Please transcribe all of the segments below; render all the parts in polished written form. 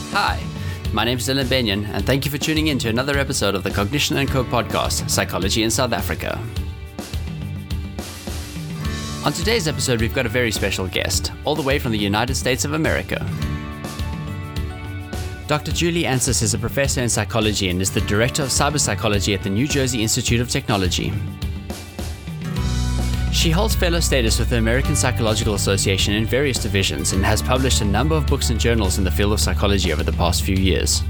Hi, my name is Dylan Benyon, and thank you for tuning in to another episode of the Cognition & Co podcast, Psychology in South Africa. On today's episode, we've got a very special guest, all the way from the United States of America. Dr. Julie Ansis is a professor in psychology and is the director of cyberpsychology at the New Jersey Institute of Technology. She holds fellow status with the American Psychological Association in various divisions and has published a number of books and journals in the field of psychology over the past few years.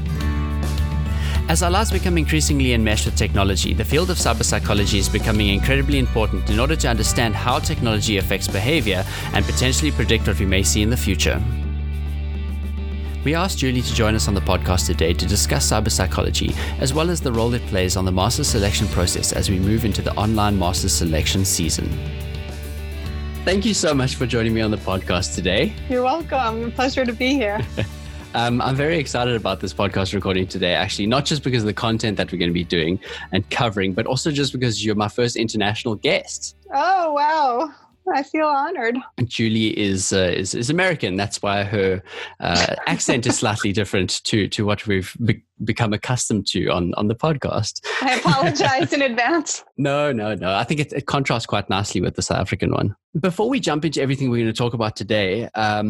As our lives become increasingly enmeshed with technology, the field of cyberpsychology is becoming incredibly important in order to understand how technology affects behavior and potentially predict what we may see in the future. We asked Julie to join us on the podcast today to discuss cyberpsychology, as well as the role it plays on the master's selection process as we move into the online master's selection season. Thank you so much for joining me on the podcast today. You're welcome. Pleasure to be here. I'm very excited about this podcast recording today, actually, not just because of the content that we're going to be doing and covering, but also just because you're my first international guest. Oh, wow. I feel honored. Julie is American. That's why her accent is slightly different to what we've become accustomed to on the podcast. I apologize in advance. No. I think it contrasts quite nicely with the South African one. Before we jump into everything we're going to talk about today,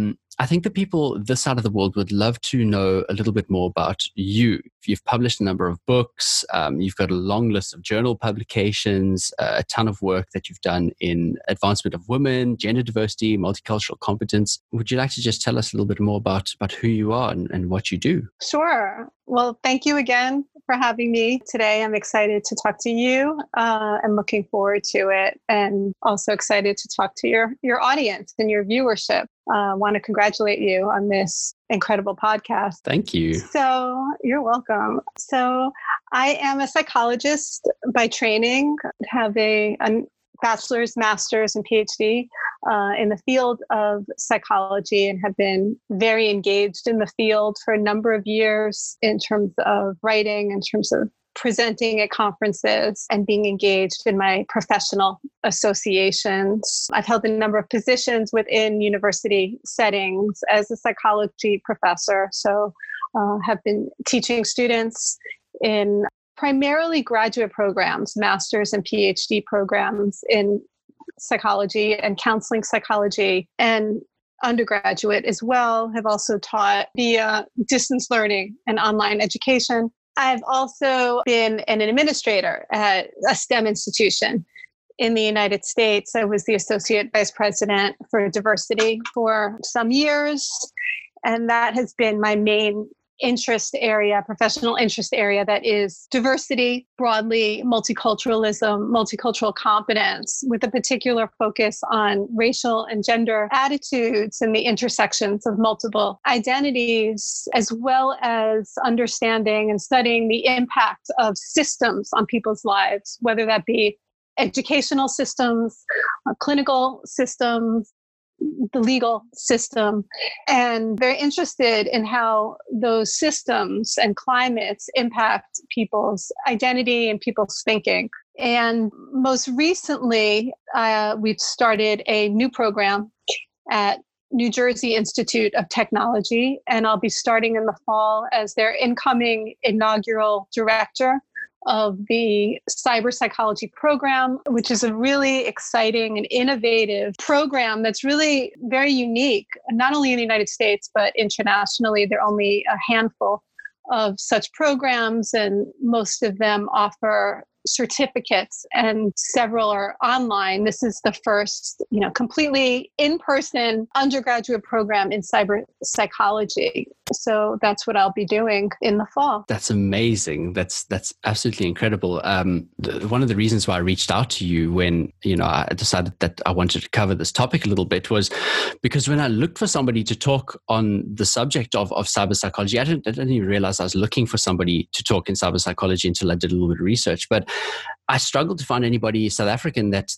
I think the people this side of the world would love to know a little bit more about you. You've published a number of books. You've got a long list of journal publications, a ton of work that you've done in advancement of women, gender diversity, multicultural competence. Would you like to just tell us a little bit more about who you are and what you do? Sure. Well, thank you again for having me today. I'm excited to talk to you. I'm looking forward to it, and also excited to talk to your audience and your viewership. Want to congratulate you on this incredible podcast. Thank you. So you're welcome. So I am a psychologist by training, have a bachelor's, master's, and PhD in the field of psychology, and have been very engaged in the field for a number of years in terms of writing, in terms of presenting at conferences, and being engaged in my professional associations. I've held a number of positions within university settings as a psychology professor. So have been teaching students in primarily graduate programs, master's and PhD programs in psychology and counseling psychology, and undergraduate as well. Have also taught via distance learning and online education. I've also been an administrator at a STEM institution in the United States. I was the associate vice president for diversity for some years, and that has been my main interest area, professional interest area, that is diversity, broadly multiculturalism, multicultural competence, with a particular focus on racial and gender attitudes and the intersections of multiple identities, as well as understanding and studying the impact of systems on people's lives, whether that be educational systems, clinical systems, the legal system, and very interested in how those systems and climates impact people's identity and people's thinking. And most recently, we've started a new program at New Jersey Institute of Technology, and I'll be starting in the fall as their incoming inaugural director of the cyber psychology program, which is a really exciting and innovative program that's really very unique, not only in the United States, but internationally. There are only a handful of such programs, and most of them offer certificates, and several are online. This is the first, completely in-person undergraduate program in cyber psychology. So that's what I'll be doing in the fall. That's amazing. That's absolutely incredible. One of the reasons why I reached out to you when, I decided that I wanted to cover this topic a little bit was because when I looked for somebody to talk on the subject of cyber psychology, I didn't even realize I was looking for somebody to talk in cyber psychology until I did a little bit of research. But I struggled to find anybody South African that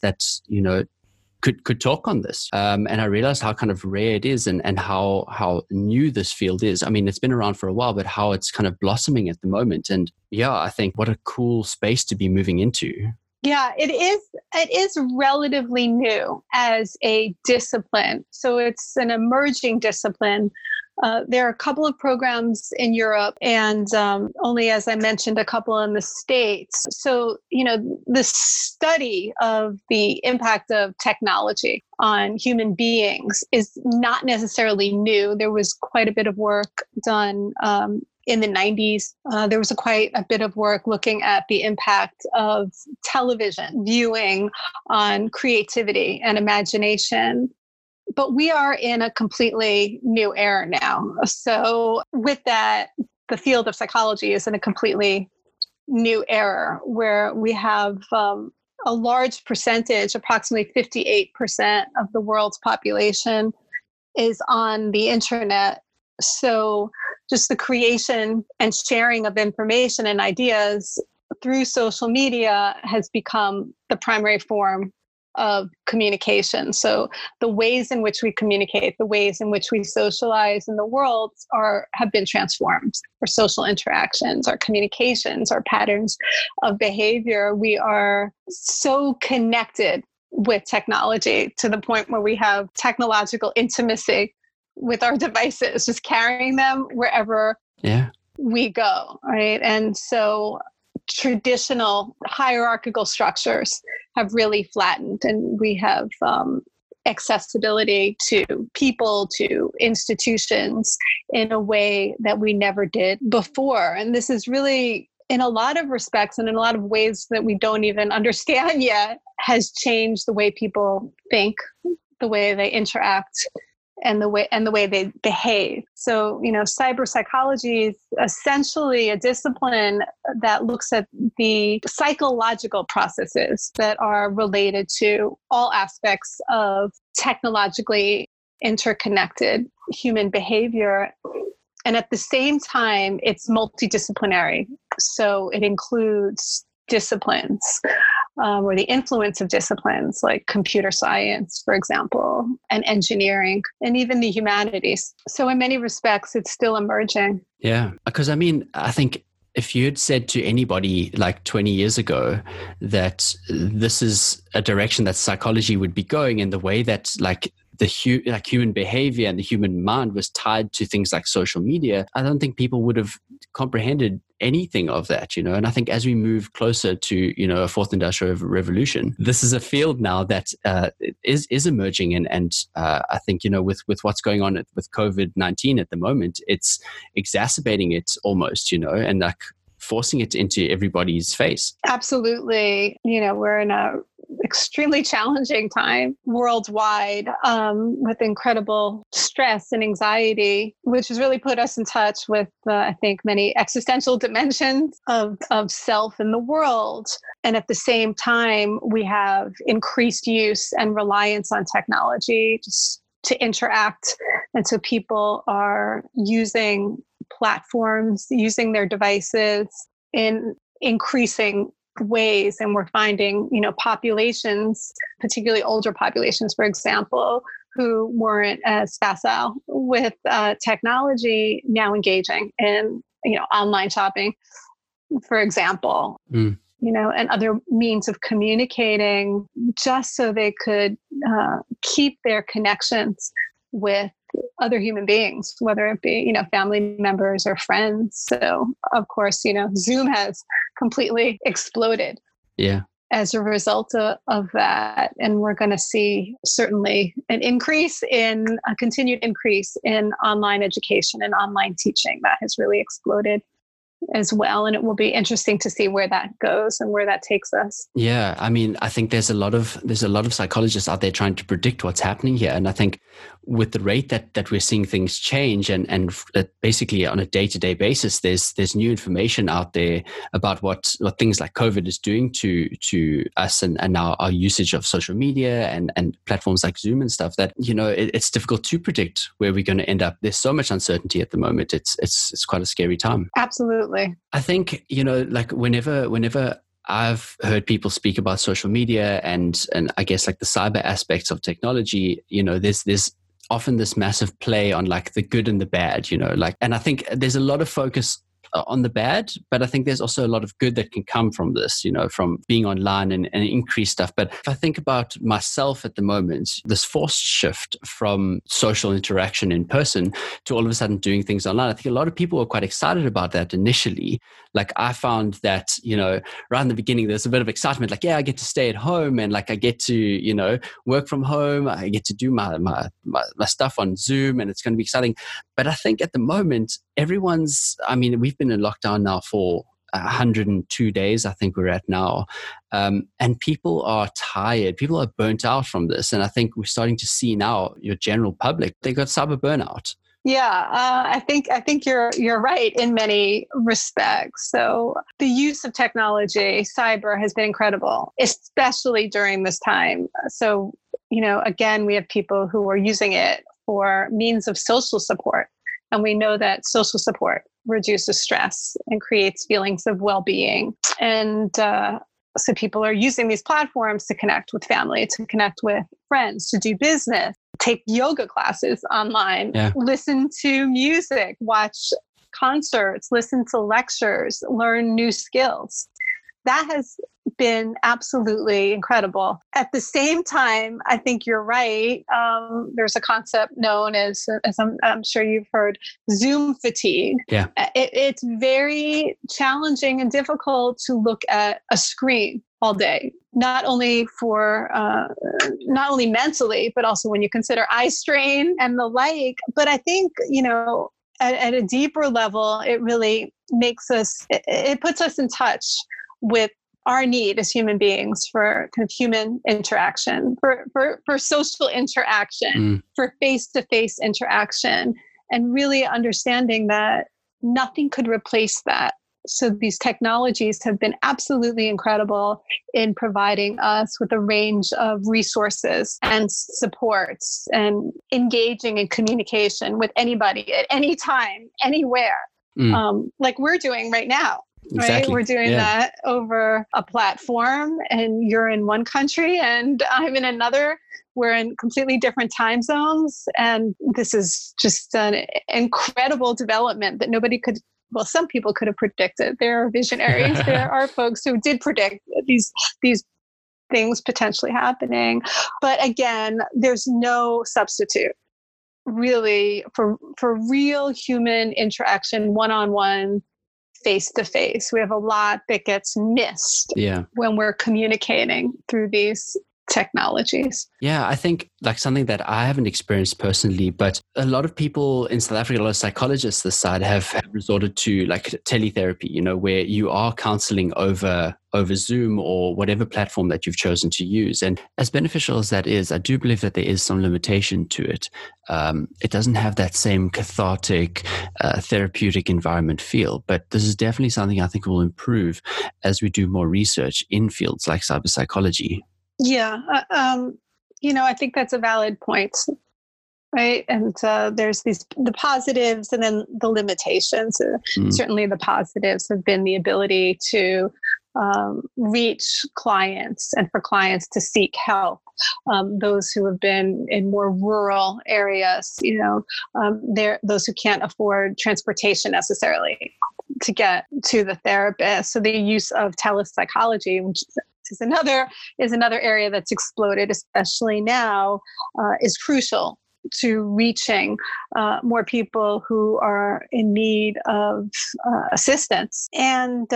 could talk on this. And I realized how kind of rare it is and how new this field is. I mean, it's been around for a while, but how it's kind of blossoming at the moment. And yeah, I think what a cool space to be moving into. Yeah, it is relatively new as a discipline. So it's an emerging discipline There are a couple of programs in Europe and only, as I mentioned, a couple in the States. So, the study of the impact of technology on human beings is not necessarily new. There was quite a bit of work done in the 90s. There was quite a bit of work looking at the impact of television viewing on creativity and imagination. But we are in a completely new era now. So with that, the field of psychology is in a completely new era where we have a large percentage, approximately 58% of the world's population is on the internet. So just the creation and sharing of information and ideas through social media has become the primary form of communication. So the ways in which we communicate, the ways in which we socialize in the world have been transformed. Our social interactions, our communications, our patterns of behavior. We are so connected with technology to the point where we have technological intimacy with our devices, just carrying them wherever we go, right? And so traditional hierarchical structures have really flattened, and we have accessibility to people, to institutions in a way that we never did before. And this is really, in a lot of respects and in a lot of ways that we don't even understand yet, has changed the way people think, the way they interact, and the way they behave. So, cyber psychology is essentially a discipline that looks at the psychological processes that are related to all aspects of technologically interconnected human behavior. And at the same time, it's multidisciplinary. So it includes disciplines, or the influence of disciplines like computer science, for example, and engineering, and even the humanities. So in many respects, it's still emerging. Yeah, because I think if you had said to anybody like 20 years ago that this is a direction that psychology would be going, and the way that human behavior and the human mind was tied to things like social media, I don't think people would have comprehended anything of that, And I think as we move closer to, a fourth industrial revolution, this is a field now that is emerging. And I think, with what's going on with COVID-19 at the moment, it's exacerbating it almost, and like forcing it into everybody's face. Absolutely. We're in a extremely challenging time worldwide, with incredible stress and anxiety, which has really put us in touch with, I think, many existential dimensions of self in the world. And at the same time, we have increased use and reliance on technology just to interact. And so people are using platforms, using their devices in increasing ways. And we're finding, populations, particularly older populations, for example, who weren't as facile with technology, now engaging in, online shopping, for example, and other means of communicating just so they could keep their connections with other human beings, whether it be, family members or friends. So of course, Zoom has completely exploded as a result of that. And we're going to see certainly a continued increase in online education and online teaching that has really exploded as well. And it will be interesting to see where that goes and where that takes us. Yeah. I think there's a lot of psychologists out there trying to predict what's happening here. And I think with the rate that we're seeing things change and basically on a day-to-day basis, there's new information out there about what things like COVID is doing to us and our usage of social media and platforms like Zoom and stuff that, it's difficult to predict where we're going to end up. There's so much uncertainty at the moment. It's quite a scary time. Absolutely. I think, like whenever I've heard people speak about social media and I guess like the cyber aspects of technology, there's often this massive play on like the good and the bad, and I think there's a lot of focus on the bad, but I think there's also a lot of good that can come from this, from being online and increased stuff. But if I think about myself at the moment, this forced shift from social interaction in person to all of a sudden doing things online, I think a lot of people were quite excited about that initially. Like I found that, right in the beginning, there's a bit of excitement, like, yeah, I get to stay at home and like I get to, work from home. I get to do my stuff on Zoom and it's going to be exciting. But I think at the moment, we've been in lockdown now for 102 days, I think we're at now. And people are tired. People are burnt out from this. And I think we're starting to see now your general public, they got cyber burnout. Yeah, I think you're right in many respects. So the use of technology, cyber, has been incredible, especially during this time. So, again, we have people who are using it for means of social support. And we know that social support reduces stress and creates feelings of well-being. And so people are using these platforms to connect with family, to connect with friends, to do business, take yoga classes online, listen to music, watch concerts, listen to lectures, learn new skills. That has been absolutely incredible. At the same time, I think you're right. There's a concept known as I'm sure you've heard, Zoom fatigue. Yeah. It's very challenging and difficult to look at a screen all day, not only mentally, but also when you consider eye strain and the like. But I think, at a deeper level, it really it puts us in touch with our need as human beings for kind of human interaction, for social interaction, for face-to-face interaction, and really understanding that nothing could replace that. So these technologies have been absolutely incredible in providing us with a range of resources and supports and engaging in communication with anybody at any time, anywhere, like we're doing right now. Right? Exactly. We're doing that over a platform, and you're in one country and I'm in another. We're in completely different time zones. And this is just an incredible development that some people could have predicted. There are visionaries. There are folks who did predict these things potentially happening. But again, there's no substitute really for real human interaction, one-on-one, face-to-face. We have a lot that gets missed when we're communicating through these technologies. Yeah, I think like something that I haven't experienced personally, but a lot of people in South Africa, a lot of psychologists this side have resorted to like teletherapy, where you are counseling over Zoom or whatever platform that you've chosen to use. And as beneficial as that is, I do believe that there is some limitation to it. It doesn't have that same cathartic, therapeutic environment feel, but this is definitely something I think will improve as we do more research in fields like cyber psychology. Yeah. I think that's a valid point, right? And there's the positives and then the limitations. Certainly the positives have been the ability to reach clients and for clients to seek help. Those who have been in more rural areas, those who can't afford transportation necessarily to get to the therapist. So the use of telepsychology, which is another area that's exploded, especially now, is crucial to reaching more people who are in need of assistance. And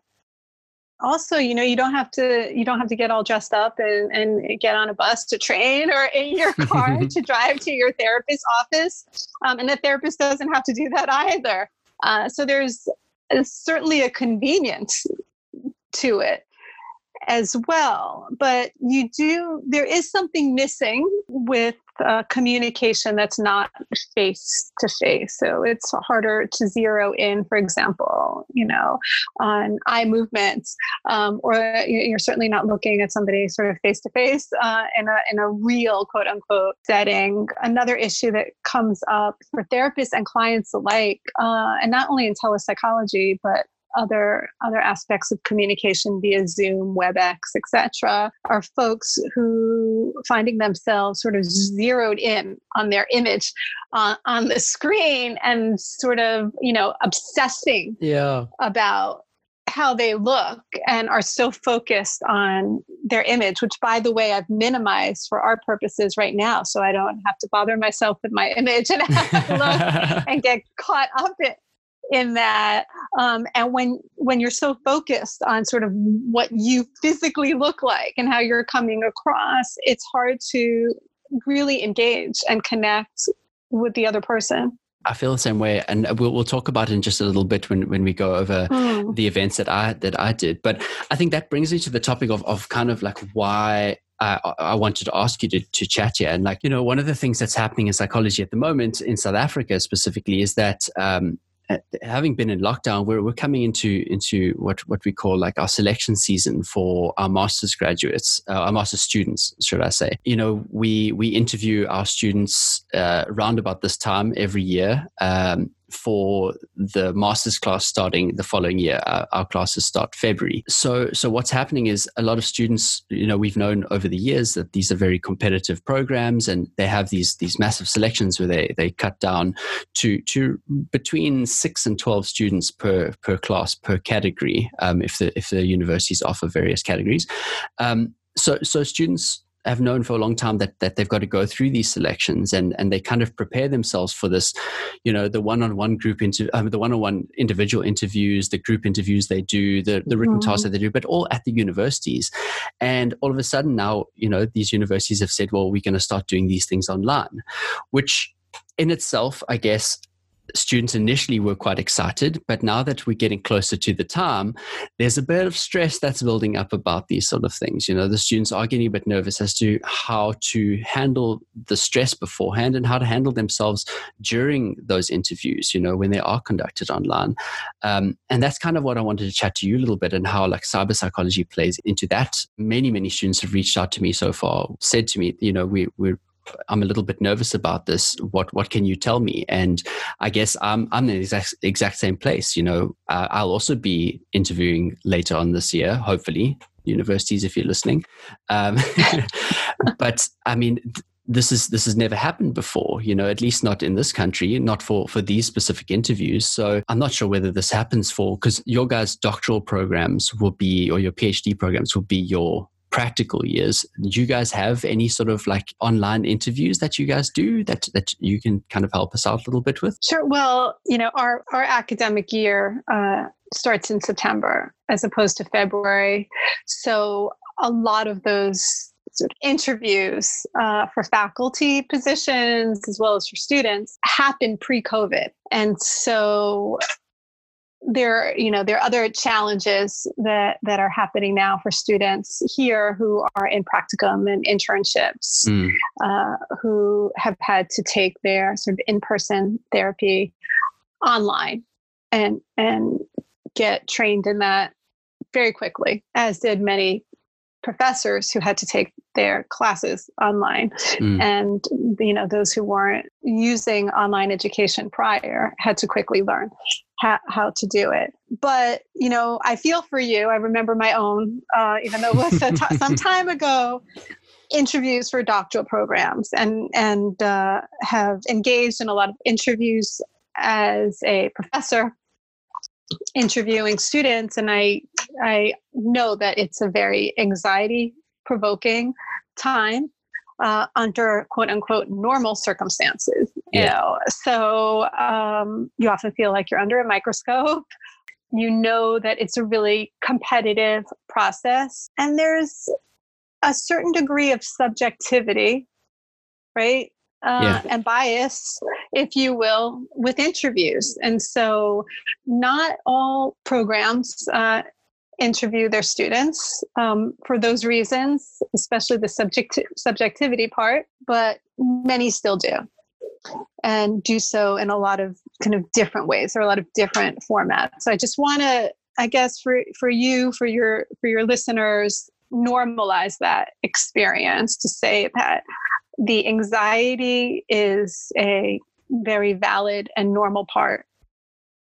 also, you don't have to get all dressed up and get on a bus to train or in your car to drive to your therapist's office. And the therapist doesn't have to do that either. So there's certainly a convenience to it as well. But there is something missing with communication that's not face to face. So it's harder to zero in, for example, on eye movements, or you're certainly not looking at somebody sort of face to face in a real quote unquote setting. Another issue that comes up for therapists and clients alike, and not only in telepsychology, but other aspects of communication via Zoom, WebEx, etc., are folks who finding themselves sort of zeroed in on their image on the screen and sort of, obsessing about how they look and are so focused on their image, which, by the way, I've minimized for our purposes right now, so I don't have to bother myself with my image and have to look and get caught up in that. And when you're so focused on sort of what you physically look like and how you're coming across, it's hard to really engage and connect with the other person. I feel the same way, and we'll talk about it in just a little bit when we go over the events that I did. But I think that brings me to the topic of kind of like why I wanted to ask you to chat here. And like, one of the things that's happening in psychology at the moment in South Africa specifically is that having been in lockdown, we're coming into what we call like our selection season for our master's graduates, our master's students, should I say. We interview our students around about this time every year for the master's class starting the following year. Our classes start February. So what's happening is a lot of students, we've known over the years that these are very competitive programs, and they have these massive selections where they cut down to between 6 and 12 students per class, per category, if the universities offer various categories. So students have known for a long time that they've got to go through these selections, and they kind of prepare themselves for this, the one-on-one group the one-on-one individual interviews, the group interviews they do, the written tasks that they do, but all at the universities. And all of a sudden now, these universities have said, well, we're going to start doing these things online, which in itself, I guess, students initially were quite excited, but now that we're getting closer to the time, there's a bit of stress that's building up about these sort of things. The students are getting a bit nervous as to how to handle the stress beforehand and how to handle themselves during those interviews, when they are conducted online. And that's kind of what I wanted to chat to you a little bit, and how like cyber psychology plays into that. Many students have reached out to me so far, said to me, I'm a little bit nervous about this. What can you tell me? And I guess I'm in the exact same place. I'll also be interviewing later on this year, hopefully, universities, if you're listening. But I mean, this has never happened before, at least not in this country, not for these specific interviews. So I'm not sure whether this happens because your guys' doctoral programs will be, or your PhD programs will be your practical years. Do you guys have any sort of like online interviews that you guys do that you can kind of help us out a little bit with? Sure. Well, our academic year starts in September as opposed to February. So a lot of those sort of interviews for faculty positions as well as for students happen pre-COVID. And so there are other challenges that are happening now for students here who are in practicum and internships, who have had to take their sort of in-person therapy online and get trained in that very quickly, as did many professors who had to take their classes online. And, those who weren't using online education prior had to quickly learn how to do it. But, I feel for you. I remember my own, even though it was some time ago, interviews for doctoral programs, and have engaged in a lot of interviews as a professor interviewing students. And I know that it's a very anxiety provoking time under quote unquote normal circumstances. So you often feel like you're under a microscope. That it's a really competitive process, and there's a certain degree of subjectivity, right? And bias, if you will, with interviews. And so not all programs interview their students for those reasons, especially the subjectivity part, but many still do, and do so in a lot of kind of different ways, or a lot of different formats. So I just want to, I guess, for your listeners, normalize that experience, to say that the anxiety is a very valid and normal part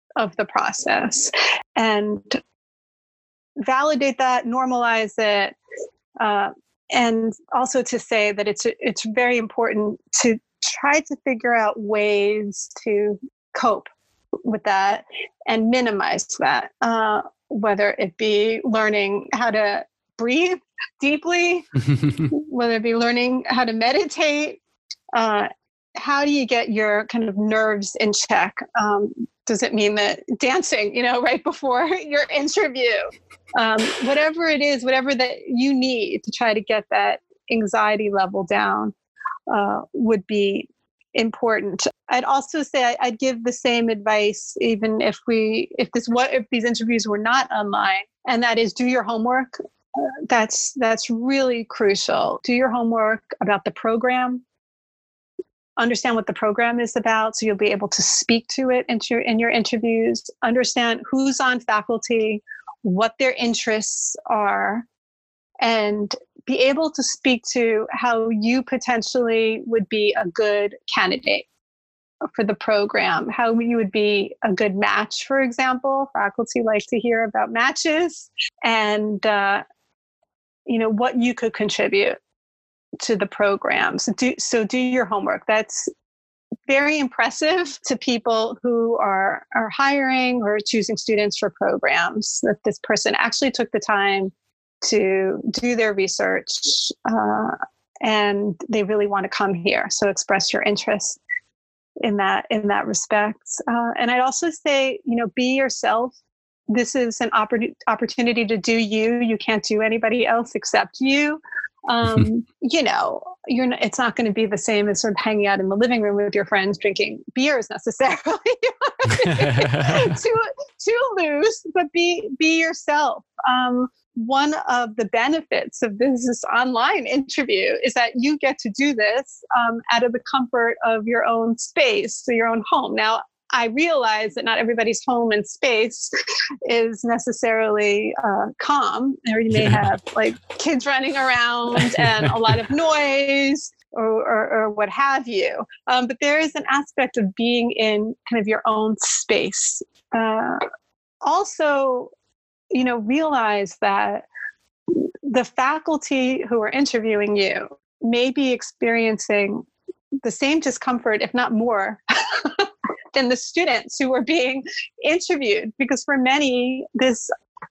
of the process, and validate that, normalize it, and also to say that it's very important to try to figure out ways to cope with that and minimize that, whether it be learning how to breathe deeply, whether it be learning how to meditate. How do you get your kind of nerves in check? Does it mean that dancing, right before your interview? Whatever it is, whatever that you need to try to get that anxiety level down would be important. I'd also say I'd give the same advice, even if these interviews were not online, and that is do your homework. That's really crucial. Do your homework about the program. Understand what the program is about, so you'll be able to speak to it in your interviews. Understand who's on faculty, what their interests are, and be able to speak to how you potentially would be a good candidate for the program, how you would be a good match, for example. Faculty like to hear about matches, and what you could contribute to the program. So do your homework. That's very impressive to people who are hiring or choosing students for programs, that this person actually took the time to do their research, and they really want to come here. So express your interest in that respect. And I'd also say, be yourself. This is an opportunity to do you. You can't do anybody else except you. It's not going to be the same as sort of hanging out in the living room with your friends drinking beers necessarily. too loose, but be yourself. One of the benefits of this online interview is that you get to do this out of the comfort of your own space, so your own home. Now, I realize that not everybody's home and space is necessarily calm, or you may have like kids running around and a lot of noise or what have you. But there is an aspect of being in kind of your own space. Also, realize that the faculty who are interviewing you may be experiencing the same discomfort, if not more, than the students who are being interviewed. Because for many, this,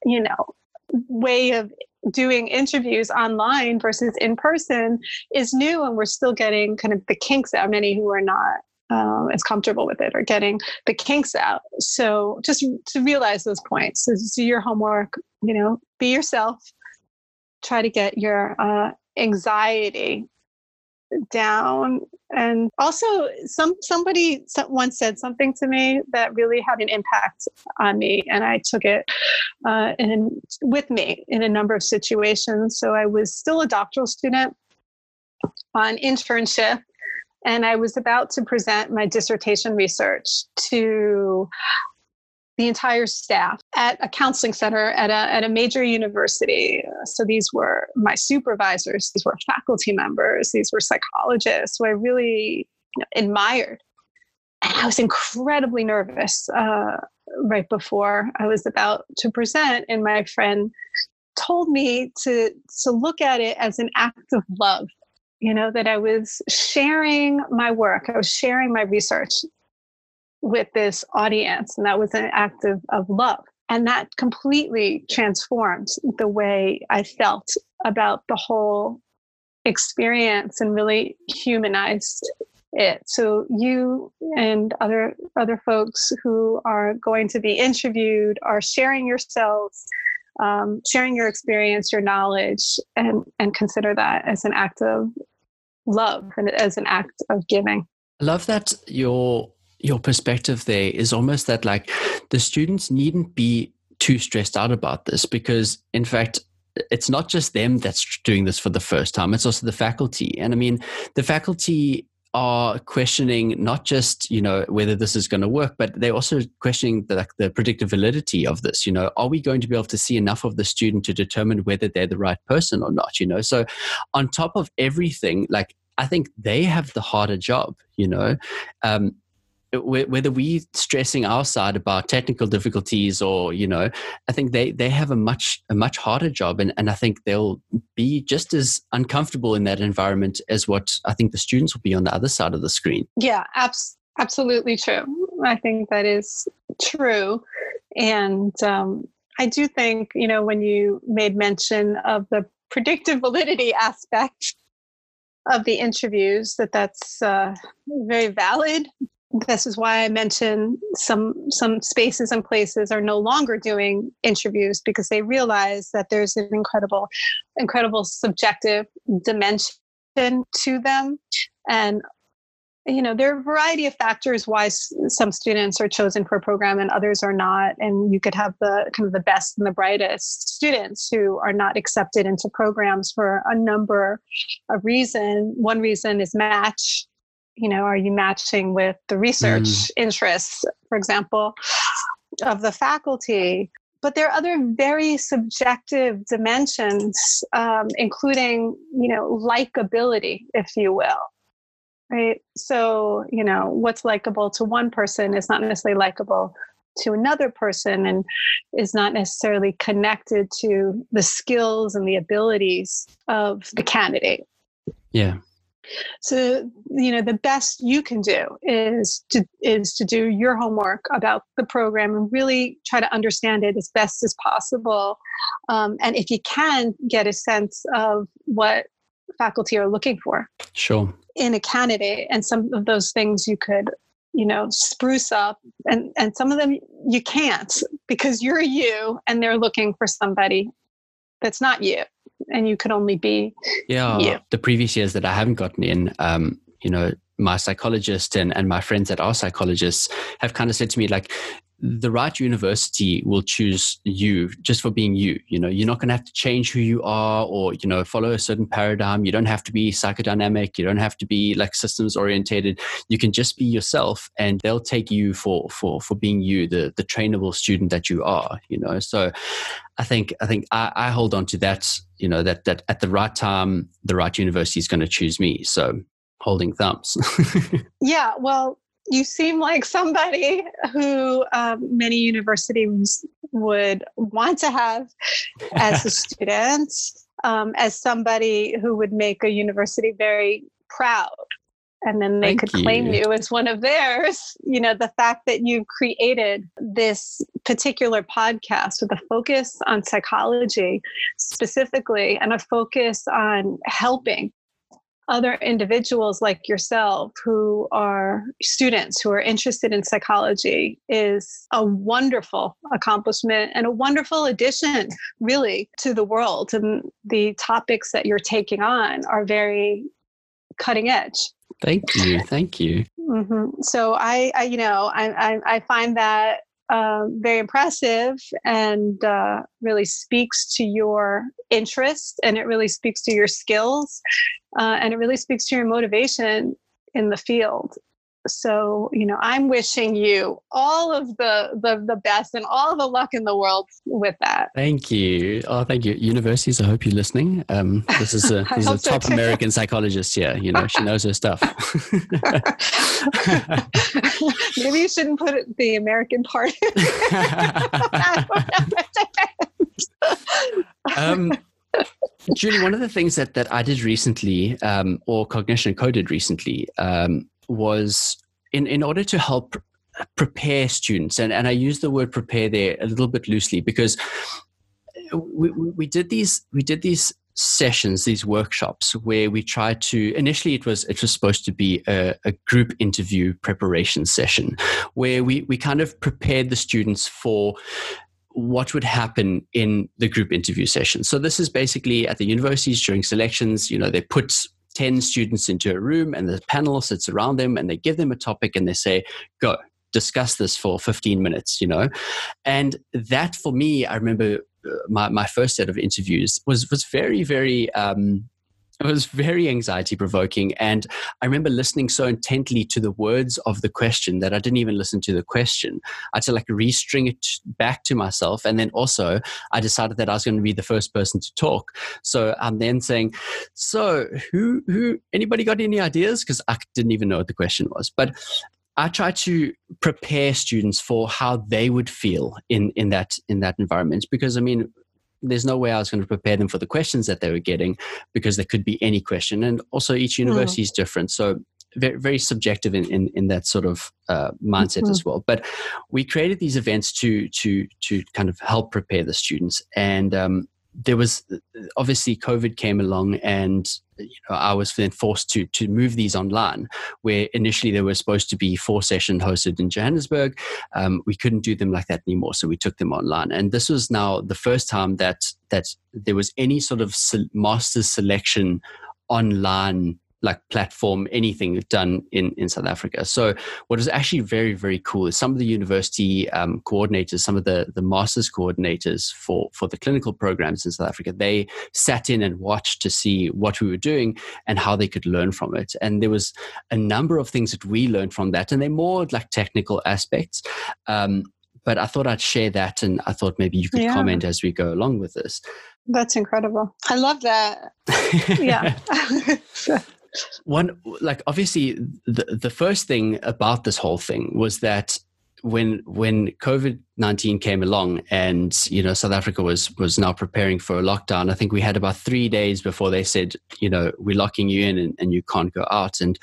way of doing interviews online versus in person is new, and we're still getting kind of the kinks out. Many who are not as comfortable with it are getting the kinks out. So just to realize those points. So do your homework, be yourself, try to get your anxiety down. And also somebody once said something to me that really had an impact on me, and I took it with me in a number of situations. So I was still a doctoral student on internship, and I was about to present my dissertation research to the entire staff at a counseling center at a major university. So these were my supervisors, these were faculty members, these were psychologists who I really admired. And I was incredibly nervous right before I was about to present. And my friend told me to look at it as an act of love, that I was sharing my work, I was sharing my research with this audience, and that was an act of love. And that completely transformed the way I felt about the whole experience and really humanized it. So you and other folks who are going to be interviewed are sharing yourselves, sharing your experience, your knowledge, and consider that as an act of love and as an act of giving. I love that your perspective there is almost that like the students needn't be too stressed out about this, because in fact, it's not just them that's doing this for the first time. It's also the faculty. And I mean, the faculty are questioning not just, whether this is going to work, but they're also questioning the predictive validity of this. Are we going to be able to see enough of the student to determine whether they're the right person or not? So on top of everything, like I think they have the harder job, whether we stressing our side about technical difficulties or, I think they have a much harder job. And I think they'll be just as uncomfortable in that environment as what I think the students will be on the other side of the screen. Yeah, absolutely true. I think that is true. And I do think, when you made mention of the predictive validity aspect of the interviews, that's very valid. This is why I mentioned some spaces and places are no longer doing interviews, because they realize that there's an incredible subjective dimension to them. And there are a variety of factors why some students are chosen for a program and others are not. And you could have the kind of the best and the brightest students who are not accepted into programs for a number of reasons. One reason is match. Are you matching with the research interests, for example, of the faculty? But there are other very subjective dimensions, including, likability, if you will. Right. So, what's likable to one person is not necessarily likable to another person and is not necessarily connected to the skills and the abilities of the candidate. Yeah. So, the best you can do is to do your homework about the program and really try to understand it as best as possible. And if you can, get a sense of what faculty are looking for. Sure. In a candidate, and some of those things you could, spruce up, and some of them you can't, because you're you and they're looking for somebody that's not you, and you could only be you. The previous years that I haven't gotten in, my psychologist and my friends that are psychologists have kind of said to me, like, the right university will choose you just for being you. You're not going to have to change who you are or, follow a certain paradigm. You don't have to be psychodynamic. You don't have to be like systems orientated. You can just be yourself, and they'll take you for being you, the trainable student that you are, So I think I hold on to that, that at the right time, the right university is going to choose me. So holding thumbs. Yeah, well, you seem like somebody who many universities would want to have as a student, as somebody who would make a university very proud. And then they could claim you as one of theirs. The fact that you created this particular podcast with a focus on psychology specifically, and a focus on helping other individuals like yourself who are students who are interested in psychology, is a wonderful accomplishment and a wonderful addition, really, to the world. And the topics that you're taking on are very cutting edge. Thank you. Mm-hmm. So I find that very impressive, and really speaks to your interest, and it really speaks to your skills, and it really speaks to your motivation in the field. So, I'm wishing you all of the best and all the luck in the world with that. Thank you. Oh, thank you. Universities, I hope you're listening. This is a top American psychologist here. She knows her stuff. Maybe you shouldn't put the American part. Julie, one of the things that I did recently, or Cognition Co did recently, was in order to help prepare students, and I use the word prepare there a little bit loosely, because we did these sessions, these workshops, where we tried to, initially it was supposed to be a group interview preparation session, where we kind of prepared the students for what would happen in the group interview session. So this is basically at the universities during selections, they put 10 students into a room and the panel sits around them and they give them a topic and they say, go, discuss this for 15 minutes, And that, for me, I remember my first set of interviews was very, very, it was very anxiety provoking. And I remember listening so intently to the words of the question that I didn't even listen to the question. I had to restring it back to myself. And then also I decided that I was going to be the first person to talk. So I'm then saying, so who anybody got any ideas? Because I didn't even know what the question was. But I try to prepare students for how they would feel in that environment, because I mean, there's no way I was going to prepare them for the questions that they were getting, because there could be any question, and also each university is different, so very, very subjective in that sort of mindset as well. But we created these events to kind of help prepare the students, and there was obviously COVID came along, and I was then forced to move these online, where initially they were supposed to be 4 sessions hosted in Johannesburg. We couldn't do them like that anymore, so we took them online. And this was now the first time that there was any sort of master's selection online, like platform, anything done in South Africa. So what was actually very, very cool is some of the university coordinators, some of the master's coordinators for the clinical programs in South Africa, they sat in and watched to see what we were doing and how they could learn from it. And there was a number of things that we learned from that, and they're more like technical aspects. But I thought I'd share that, and I thought maybe you could comment as we go along with this. That's incredible. I love that. Yeah. One, like, obviously the first thing about this whole thing was that when COVID-19 came along, and South Africa was now preparing for a lockdown, I think we had about 3 days before they said, we're locking you in and you can't go out. And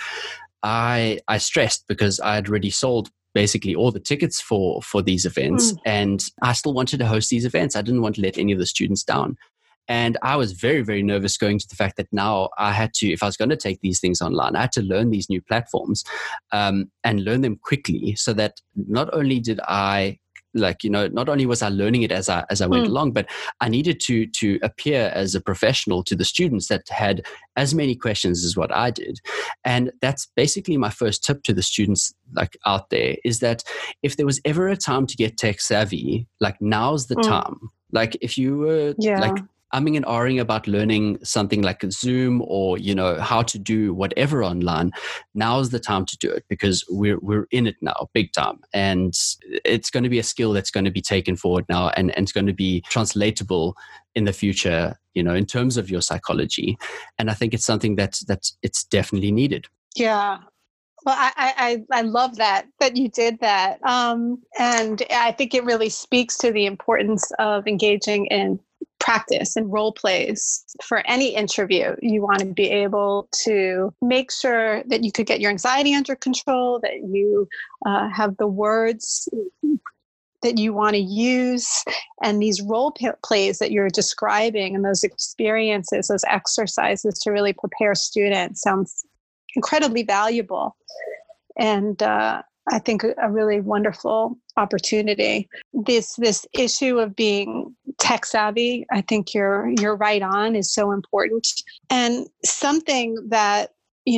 I stressed, because I had already sold basically all the tickets for these events, and I still wanted to host these events. I didn't want to let any of the students down. And I was very, very nervous going to the fact that now I had to, if I was going to take these things online, I had to learn these new platforms and learn them quickly, so that not only did I, not only was I learning it as I went along, but I needed to appear as a professional to the students that had as many questions as what I did. And that's basically my first tip to the students out there, is that if there was ever a time to get tech savvy, now's the time. If you were umming and ahhing about learning something like Zoom or, how to do whatever online, now's the time to do it, because we're in it now, big time. And it's going to be a skill that's going to be taken forward now, and it's going to be translatable in the future, in terms of your psychology. And I think it's something that it's definitely needed. Yeah. Well, I love that you did that. And I think it really speaks to the importance of engaging in practice and role plays for any interview. You want to be able to make sure that you could get your anxiety under control, that you have the words that you want to use, and these role plays that you're describing, and those experiences, those exercises to really prepare students sounds incredibly valuable. And I think a really wonderful opportunity. This issue of being tech savvy, I think you're right on, is so important. And something that,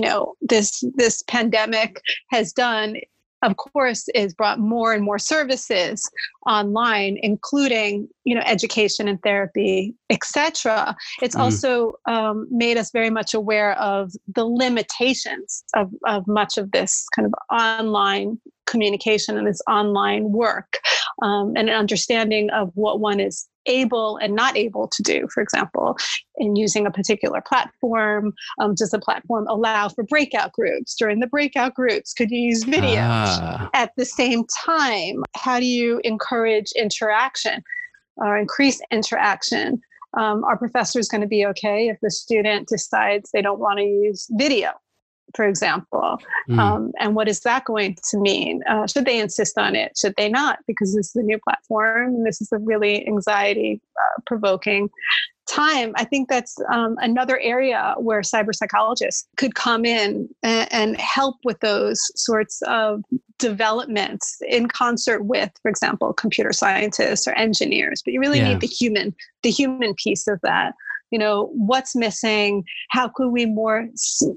this pandemic has done, of course, is brought more and more services online, including, education and therapy, etc. It's also made us very much aware of the limitations of much of this kind of online communication and this online work, and an understanding of what one is able and not able to do. For example, in using a particular platform, does the platform allow for breakout groups? During the breakout groups, could you use video? At the same time, how do you encourage interaction or increase interaction? Are professors going to be okay if the student decides they don't want to use video, for example? And what is that going to mean? Should they insist on it? Should they not? Because this is a new platform, and this is a really anxiety-provoking time. I think that's another area where cyber psychologists could come in and help with those sorts of developments in concert with, for example, computer scientists or engineers. But you really need the human piece of that. What's missing? How could we more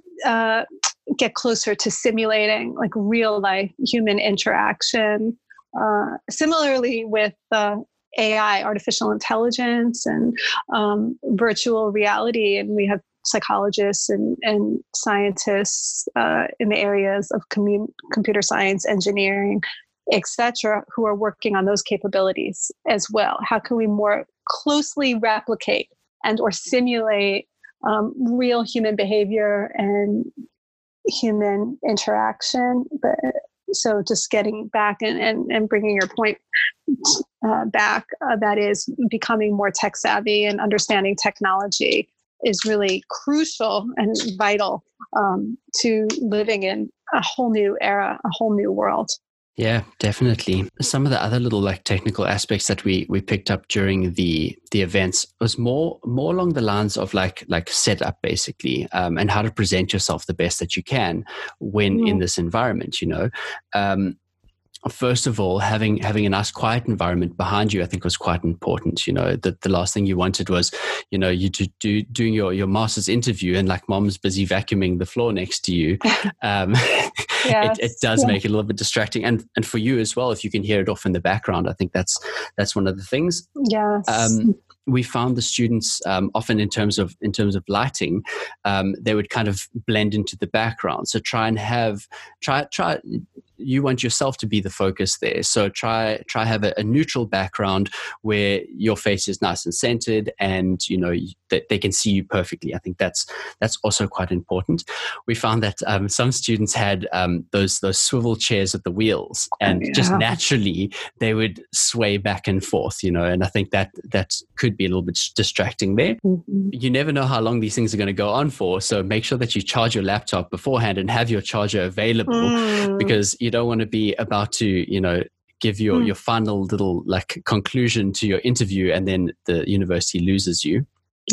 get closer to simulating real life human interaction? Similarly with AI, artificial intelligence, and virtual reality. And we have psychologists and scientists in the areas of computer science, engineering, etc., who are working on those capabilities as well. How can we more closely replicate and or simulate real human behavior and human interaction? But So just getting back and bringing your point back, that is becoming more tech savvy and understanding technology is really crucial and vital to living in a whole new era, a whole new world. Yeah, definitely. Some of the other little like technical aspects that we picked up during the events was more along the lines of like setup basically, and how to present yourself the best that you can when in this environment. First of all, having a nice quiet environment behind you, I think was quite important. The last thing you wanted was, you to doing your master's interview and like mom's busy vacuuming the floor next to you. Yes. It does make it a little bit distracting, and for you as well, if you can hear it off in the background, I think that's one of the things. Yes. We found the students often in terms of lighting, they would kind of blend into the background. So try you want yourself to be the focus there. So try have a neutral background where your face is nice and centered, and that they can see you perfectly. I think that's also quite important. We found that some students had those swivel chairs at the wheels, and just naturally they would sway back and forth. And I think that could be a little bit distracting there. Mm-hmm. You never know how long these things are going to go on for, so make sure that you charge your laptop beforehand and have your charger available, because you don't want to be about to give your final little like conclusion to your interview and then the university loses you.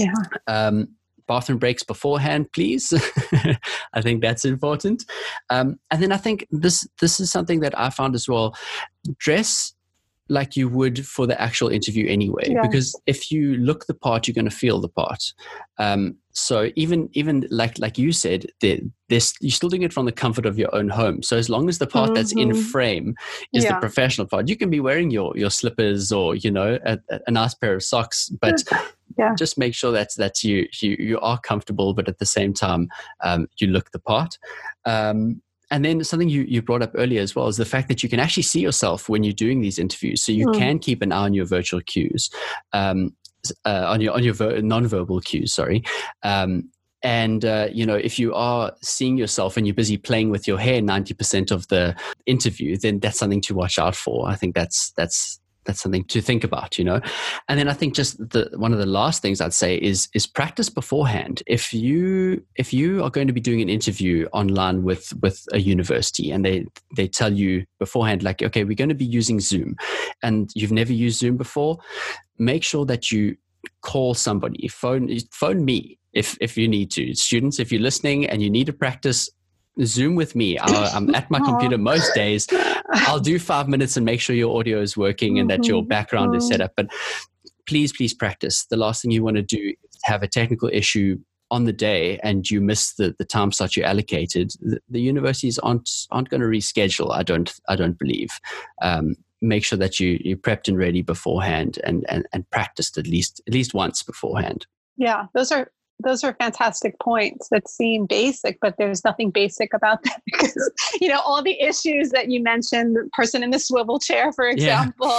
Bathroom breaks beforehand, please. I think that's important. And then I think this is something that I found as well. Dress like you would for the actual interview anyway, because if you look the part, you're going to feel the part. So even like you said, you're still doing it from the comfort of your own home. So as long as the part that's in frame is the professional part, you can be wearing your slippers or a nice pair of socks, but just make sure that you are comfortable, but at the same time you look the part. And then something you brought up earlier as well is the fact that you can actually see yourself when you're doing these interviews. So you can keep an eye on your virtual cues, on your nonverbal cues, sorry. And if you are seeing yourself and you're busy playing with your hair 90% of the interview, then that's something to watch out for. I think that's something to think about, And then I think just one of the last things I'd say is practice beforehand. If you are going to be doing an interview online with a university and they tell you beforehand, like, okay, we're going to be using Zoom, and you've never used Zoom before, make sure that you call somebody, phone me if you need to. Students, if you're listening and you need to practice Zoom with me, I'm at my computer most days. I'll do 5 minutes and make sure your audio is working and that your background is set up. But please practice. The last thing you want to do is have a technical issue on the day and you miss the time slot you allocated. The universities aren't going to reschedule. I don't believe. Make sure that you prepped and ready beforehand and practiced at least once beforehand. Yeah, those are fantastic points that seem basic, but there's nothing basic about them because, all the issues that you mentioned, the person in the swivel chair, for example,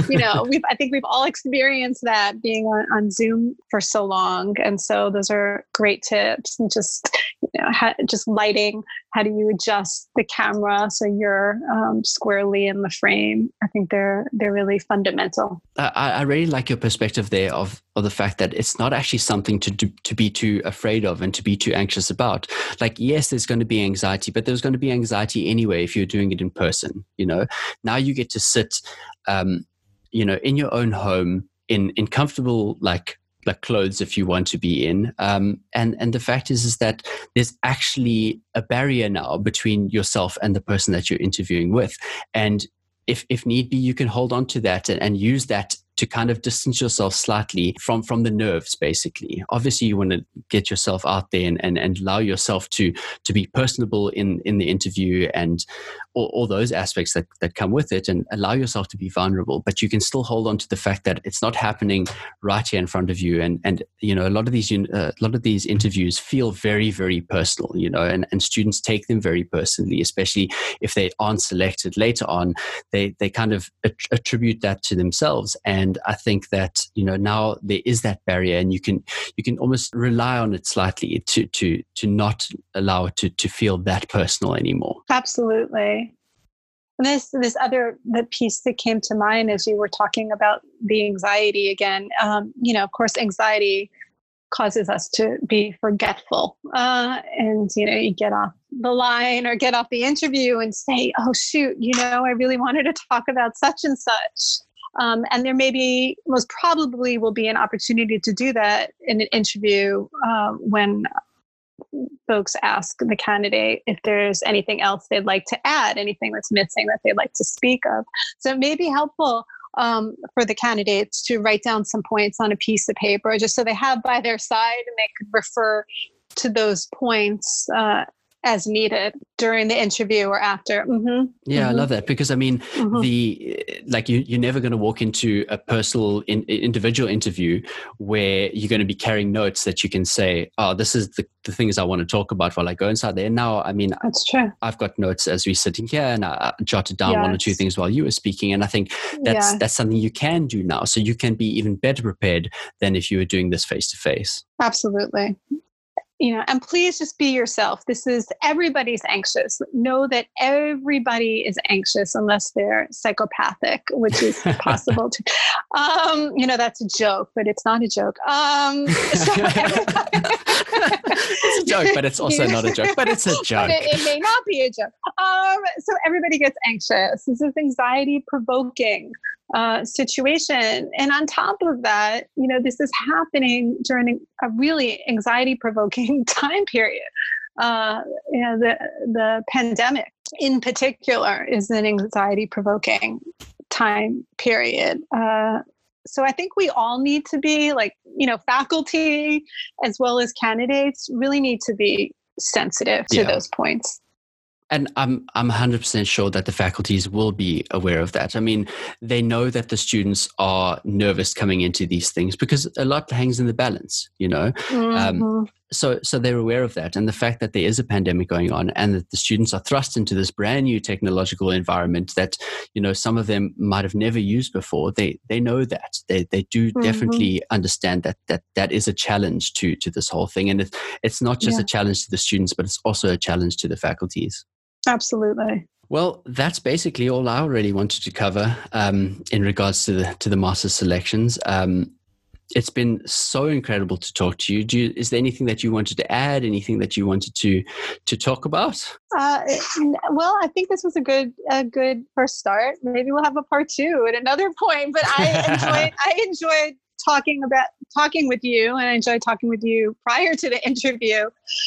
I think we've all experienced that being on Zoom for so long. And so those are great tips, and just lighting, how do you adjust the camera so you're squarely in the frame? I think they're really fundamental. I really like your perspective there of the fact that it's not actually something to be too afraid of and to be too anxious about. Like, yes, there's going to be anxiety, but there's going to be anxiety anyway if you're doing it in person. Now you get to sit, in your own home in comfortable like clothes if you want to be in. And the fact is that there's actually a barrier now between yourself and the person that you're interviewing with. And if need be, you can hold on to that and use that to kind of distance yourself slightly from the nerves, basically. Obviously, you want to get yourself out there and allow yourself to be personable in the interview and all those aspects that come with it, and allow yourself to be vulnerable. But you can still hold on to the fact that it's not happening right here in front of you. And a lot of these interviews feel very, very personal, and students take them very personally, especially if they aren't selected later on. They kind of attribute that to themselves. And I think that, now there is that barrier, and you can almost rely on it slightly to not allow it to feel that personal anymore. Absolutely. And this other the piece that came to mind as you were talking about the anxiety again. Of course, anxiety causes us to be forgetful, and you get off the line or get off the interview and say, "Oh shoot, I really wanted to talk about such and such." And there most probably will be an opportunity to do that in an interview when folks ask the candidate if there's anything else they'd like to add, anything that's missing that they'd like to speak of. So it may be helpful for the candidates to write down some points on a piece of paper just so they have by their side and they could refer to those points as needed during the interview or after. Mm-hmm. Yeah, I love that because Mm-hmm. you're never going to walk into a personal individual interview where you're going to be carrying notes that you can say, "Oh, this is the things I want to talk about while I go inside there." Now, That's true. I've got notes as we're sitting here, and I jotted down one or two things while you were speaking, and I think that's something you can do now, so you can be even better prepared than if you were doing this face to face. Absolutely. And please just be yourself. Everybody's anxious. Know that everybody is anxious unless they're psychopathic, which is possible to. That's a joke, but it's not a joke. It's a joke, but it's also not a joke, but it's a joke. But it may not be a joke. So everybody gets anxious. This is anxiety provoking situation. And on top of that, this is happening during a really anxiety provoking time period. The pandemic in particular is an anxiety provoking time period. So I think we all need to be faculty as well as candidates really need to be sensitive to those points. And I'm 100% sure that the faculties will be aware of that. They know that the students are nervous coming into these things because a lot hangs in the balance, Mm-hmm. So they're aware of that. And the fact that there is a pandemic going on and that the students are thrust into this brand new technological environment that, some of them might have never used before. They know that. They do definitely understand that is a challenge to this whole thing. And it's not just a challenge to the students, but it's also a challenge to the faculties. Absolutely. Well, that's basically all I really wanted to cover in regards to the master's selections. It's been so incredible to talk to you. Is there anything that you wanted to add? Anything that you wanted to talk about? Well, I think this was a good first start. Maybe we'll have a part 2 at another point. But I enjoyed talking with you, and I enjoyed talking with you prior to the interview.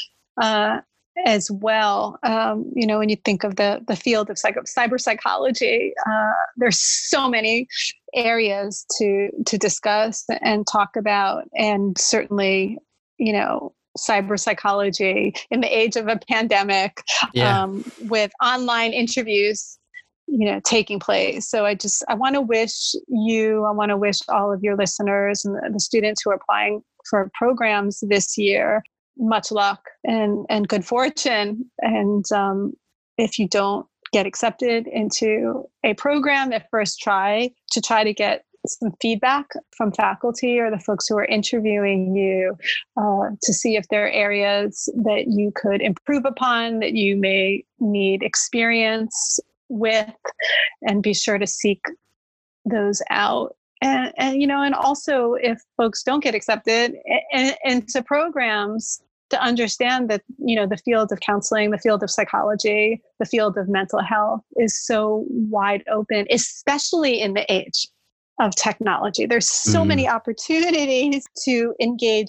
As well, when you think of the field of cyber psychology, there's so many areas to discuss and talk about, and certainly, cyber psychology in the age of a pandemic, with online interviews, taking place. So I want to wish all of your listeners and the students who are applying for programs this year much luck and good fortune. And if you don't get accepted into a program, at first try to get some feedback from faculty or the folks who are interviewing you to see if there are areas that you could improve upon, that you may need experience with, and be sure to seek those out. And also, if folks don't get accepted into programs, to understand that, the field of counseling, the field of psychology, the field of mental health is so wide open, especially in the age of technology. There's so many opportunities to engage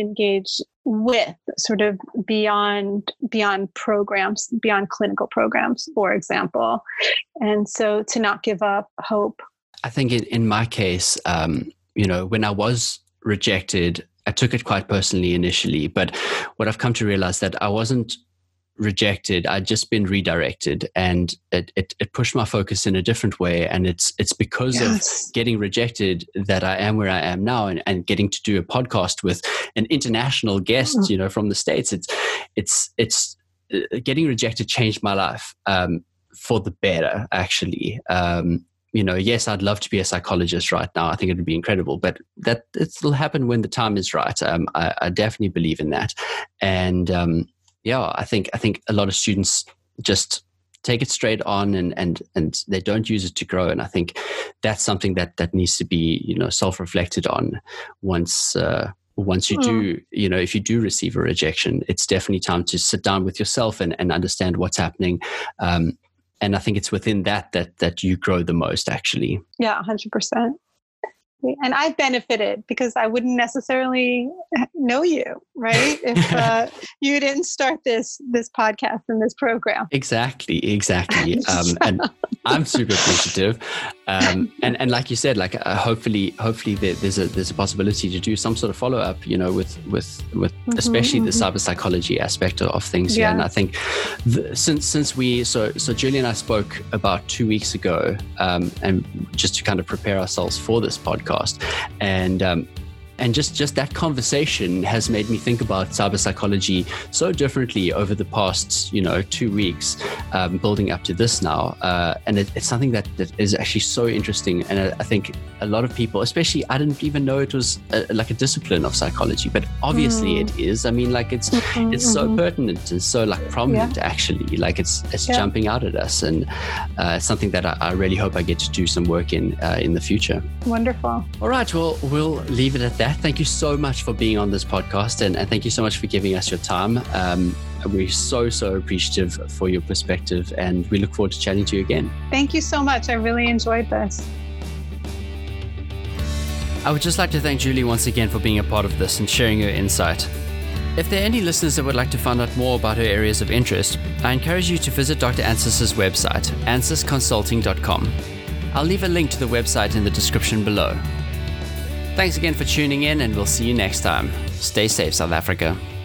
with, sort of beyond programs, beyond clinical programs, for example. And so to not give up hope. I think in my case, when I was rejected, I took it quite personally initially, but what I've come to realize that I wasn't rejected. I'd just been redirected, and it pushed my focus in a different way. And it's because of getting rejected that I am where I am now, and getting to do a podcast with an international guest, from the States. It's getting rejected changed my life for the better, actually. Yes, I'd love to be a psychologist right now. I think it would be incredible, but that it'll happen when the time is right. I definitely believe in that. And I think a lot of students just take it straight on, and they don't use it to grow. And I think that's something that needs to be, self-reflected on once you do, if you do receive a rejection. It's definitely time to sit down with yourself and understand what's happening. And I think it's within that you grow the most, actually. Yeah, 100%. And I've benefited because I wouldn't necessarily know you, right? If you didn't start this podcast and this program. Exactly. And I'm super appreciative. And like you said, hopefully there's a possibility to do some sort of follow up, with especially the cyber psychology aspect of things. Yeah. And I think since we Julie and I spoke about 2 weeks ago, and just to kind of prepare ourselves for this podcast. And just that conversation has made me think about cyber psychology so differently over the past, 2 weeks, building up to this now. And it's something that is actually so interesting. And I think a lot of people, especially, I didn't even know it was like a discipline of psychology, but obviously it is. I mean, it's so pertinent and so prominent, actually, it's jumping out at us. And it's something that I really hope I get to do some work in the future. Wonderful. All right. Well, we'll leave it at that. Thank you so much for being on this podcast, and thank you so much for giving us your time. We're so appreciative for your perspective, and we look forward to chatting to you again. Thank you so much. I really enjoyed this. I would just like to thank Julie once again for being a part of this and sharing her insight. If there are any listeners that would like to find out more about her areas of interest, I encourage you to visit Dr. Ansys's website, ansysconsulting.com. I'll leave a link to the website in the description below. Thanks again for tuning in, and we'll see you next time. Stay safe, South Africa.